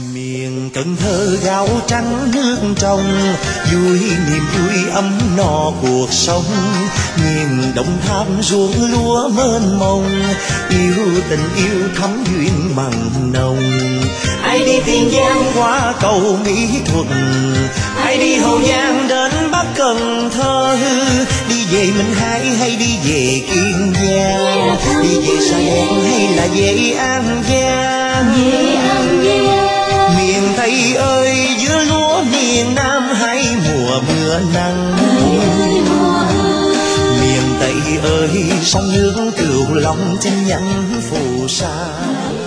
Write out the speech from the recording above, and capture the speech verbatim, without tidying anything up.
Miền Cần Thơ gạo trắng nước trong, vui niềm vui ấm no cuộc sống. Miền Đồng Tháp ruộng lúa mênh mông, yêu tình yêu thắm duyên mặn nồng. Ai đi Tiền Giang qua cầu Mỹ Thuận, ai đi Hậu Giang đến Bắc Cần Thơ. Đi về Minh Hải hay đi về Kiên Giang, đi về Sa Đéc hay là về An Giang. Miền Tây ơi giữa lúa miền Nam hay mùa mưa nắng. Miền Tây ơi sông nước Cửu Long trên nhánh phù sa.